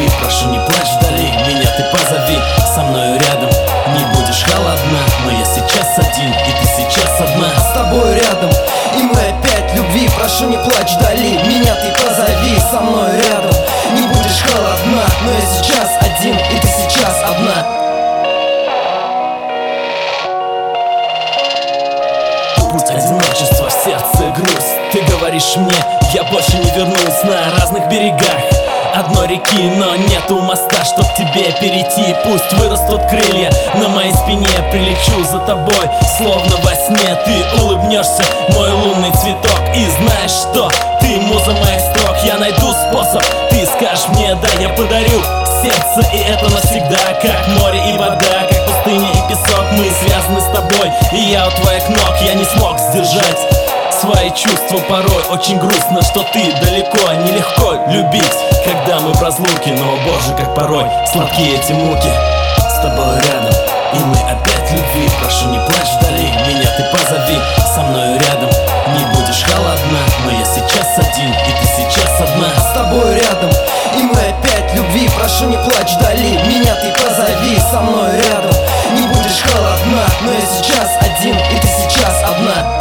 любви, прошу, не плачь вдали. Меня ты позови, со мною рядом. Не будешь холодна, но я сейчас один, и ты сейчас одна. С тобой рядом, и мы опять любви, прошу, не плачь вдали. Меня ты позови, со мною рядом. Не будешь холодна, но я сейчас один, и ты сейчас одна. Путь одиночества, в сердце грусть. Ты говоришь мне, я больше не вернусь. На разных берегах одной реки, но нету моста, чтоб тебе перейти. Пусть вырастут крылья на моей спине, прилечу за тобой, словно во сне. Ты улыбнешься, мой лунный цветок, и знаешь что? Ты муза моих строк, я найду способ. Ты скажешь мне, да, я подарю сердце, и это навсегда. Как море и вода, как пустыня и песок. Мы связаны с тобой, и я у твоих ног. Я не смог сдержать свои чувства, порой очень грустно, что ты далеко. Нелегко любить, когда мы в разлуке, но, о боже, как порой сладкие эти муки. С тобой рядом, и мы опять любви, прошу, не плачь вдали. Меня ты позови, со мною рядом. Не будешь холодна, но я сейчас один, и ты сейчас одна. С тобой рядом, и мы опять любви, прошу, не плачь вдали. Меня ты позови, со мною рядом. Не будешь холодна, но я сейчас один, и ты сейчас одна.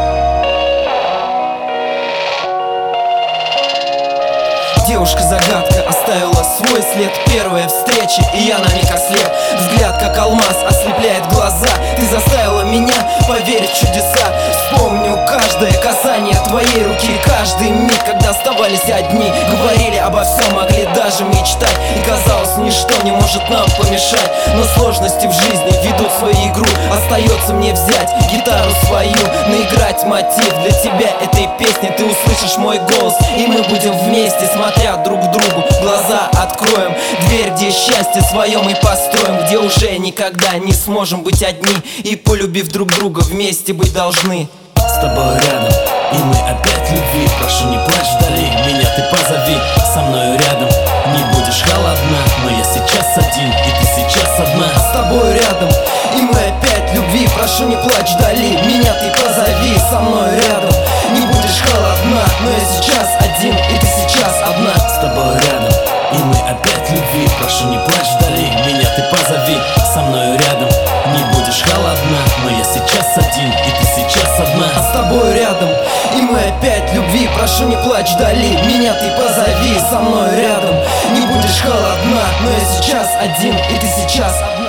Девушка-загадка оставила свой след. Первая встреча, и я на миг ослеп. Взгляд, как алмаз, ослепляет глаза. Ты заставила меня поверить в чудеса. Вспомню каждое касание твоей руки. Каждый миг, когда оставались одни. Говорили обо всем, могли даже мечтать. И казалось, ничто не может нам помешать. Но сложности в жизни ведут свою игру. Остается мне взять гитару свою, наиграть мотив для тебя этой песни. Ты услышишь мой голос, и мы будем вместе, смотря друг к другу, глаза откроем. Дверь, где счастье свое мы построим, где уже никогда не сможем быть одни. И полюбив друг друга, вместе быть должны. С тобой рядом, и мы опять любви, прошу, не плачь вдали. Меня ты позови, со мною рядом. Не будешь холодна, но я сейчас один, и ты сейчас одна. С тобой рядом, и мы опять любви, прошу, не плачь вдали. Меня ты позови, со мною рядом. Не будешь холодна, но я сейчас один, и ты сейчас одна. С тобой рядом, и мы опять любви, прошу, не плачь вдали. Меня ты позови, со мною рядом. Не будешь холодна, но я сейчас один, и ты сейчас одна. С тобой рядом, и мы опять любви, прошу, не плачь вдали. Меня ты позови, со мною рядом. Не будешь холодна, но я сейчас один, и ты сейчас одна.